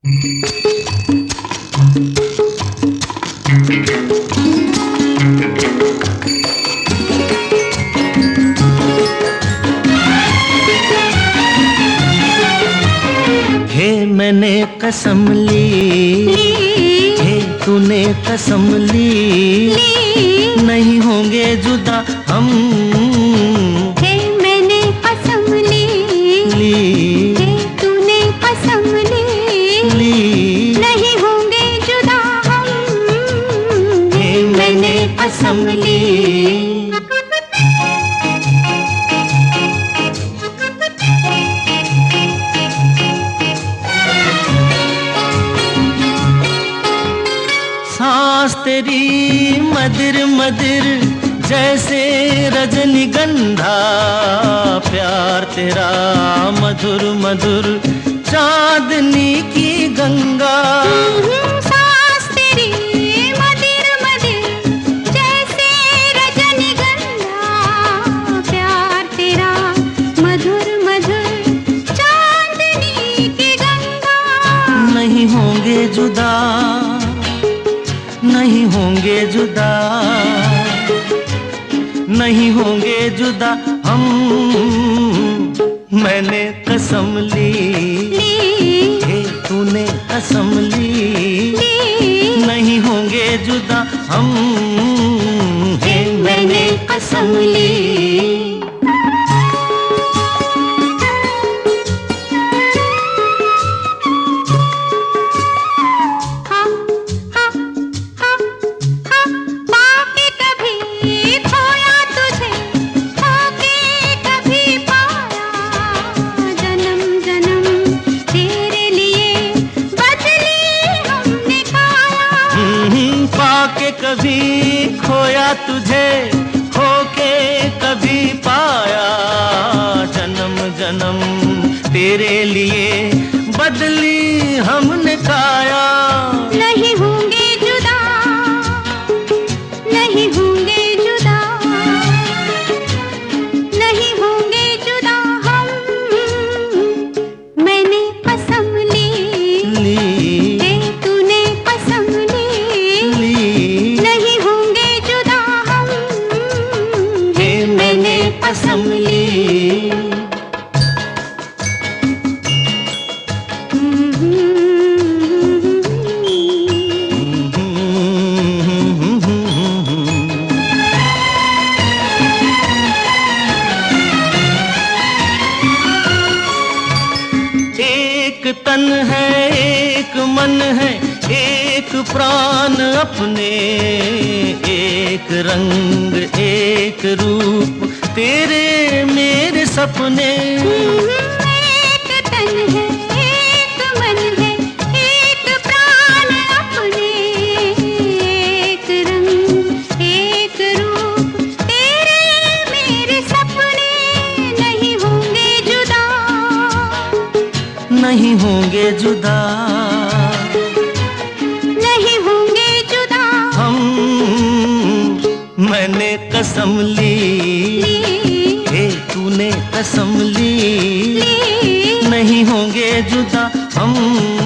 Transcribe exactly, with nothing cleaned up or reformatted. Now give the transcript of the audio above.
हे मैंने कसम ली, हे तूने कसम ली, नहीं होंगे जुदा हम। हे मैंने कसम ली, हे तूने कसम ली, नहीं होंगे जुदा हम। हे मैंने कसम ली। सांस तेरी मदिर मदिर जैसे रजनीगंधा, प्यार तेरा मधुर मधुर चांदनी की गंगा। सांस तेरी मदिर मदिर जैसे रजनीगंधा, प्यार तेरा मधुर मधुर चांदनी की गंगा। नहीं होंगे जुदा, नहीं होंगे जुदा, नहीं होंगे जुदा हम। मैंने कसम ली, हे तूने कसम ली, नहीं होंगे जुदा हम। हे मैंने कसम ली। के कभी खोया तुझे, होके कभी पाया, जन्म जन्म तेरे लिए बदली हमने काया। नहीं होंगे जुदा, नहीं होंगे जुदा, नहीं होंगे जुदा हम। मैंने कसम ली, हे तूने कसम ली, कसम ली। एक तन है एक मन है एक प्राण अपने, एक रंग एक रूप तेरे मेरे सपने। एक तन है एक मन है एक प्राण अपने, एक रंग एक रूप तेरे मेरे सपने। नहीं होंगे जुदा, नहीं होंगे जुदा, नहीं होंगे जुदा हम। मैंने कसम ली, हे तूने कसम ली, नहीं होंगे जुदा हम।